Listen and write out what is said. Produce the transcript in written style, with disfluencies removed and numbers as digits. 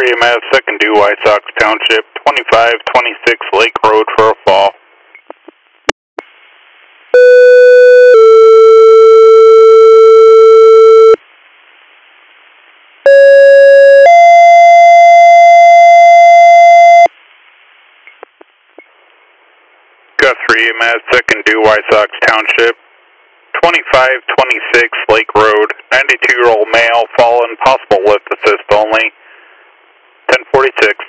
EMS, second due White Sox Township, 2526 Lake Road for a fall. Guthrie EMS, second due White Sox Township, 2526 Lake Road, 92-year-old male, fallen, possible lift assist only, 1046.